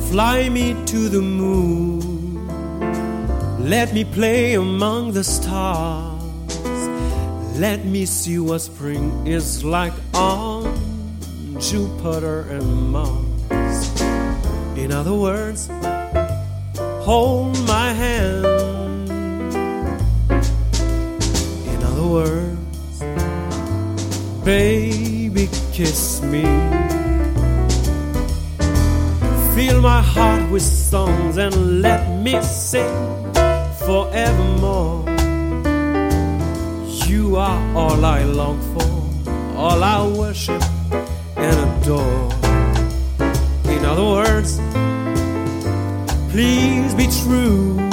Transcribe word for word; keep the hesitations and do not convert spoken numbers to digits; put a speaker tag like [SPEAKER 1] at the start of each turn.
[SPEAKER 1] Fly me to the moon, let me play among the stars, let me see what spring is like on Jupiter and Mars. In other words, hold my hand. In other words, baby, kiss me. Fill my heart with songs and let me sing forevermore. You are all I long for, all I worship and adore. In other words, please be true.